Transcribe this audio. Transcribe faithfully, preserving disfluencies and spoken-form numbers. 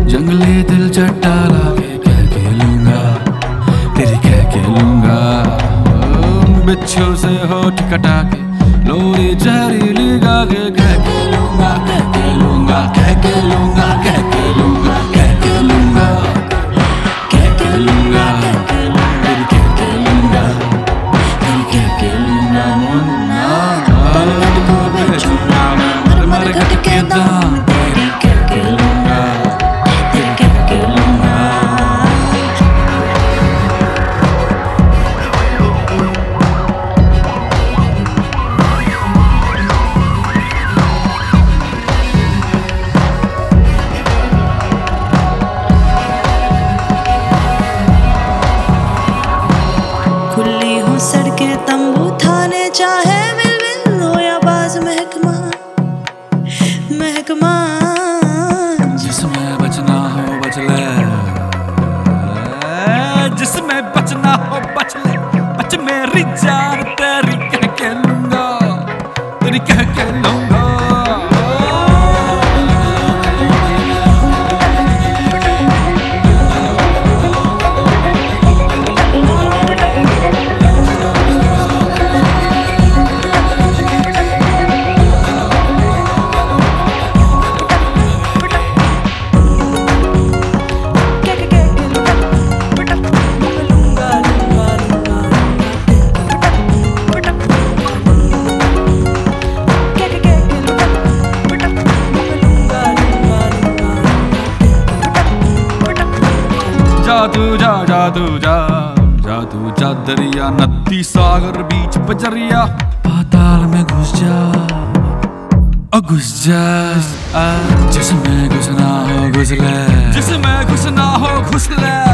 जंगली दिल चट्टा लाके कह के लूंगा, तेरी कह के लूंगा। बिच्छू से होठ कटा के लोरी जहरीली गा के कह के लूंगा, कह के लूंगा, कह के लूंगा, कह के लूंगा, कह के लूंगा, कह के लूंगा, तेरी कह के लूंगा, तेरी कह के लूंगा। मुन्ना को बेचूंगा मर मर कट के दाम, तेरी कह के लूंगा, तेरी कह के लूंगा। खुली हूँ सड़कें तंबू थाने, चाहे मिल हो या बाज महकमा महकमा। जिसमें बचना हो बच ले, जिसमें बचना हो बच ले, बच मेरी जान, तेरी कह के लूंगा, तेरी कह के लूंगा। जादू जा जादू जा जादू जा दरिया, नदी सागर बीच बजरिया, पाताल में घुस जा और घुस जा। जिसमें घुसना हो घुस ले, जिसमें घुसना हो घुस ले।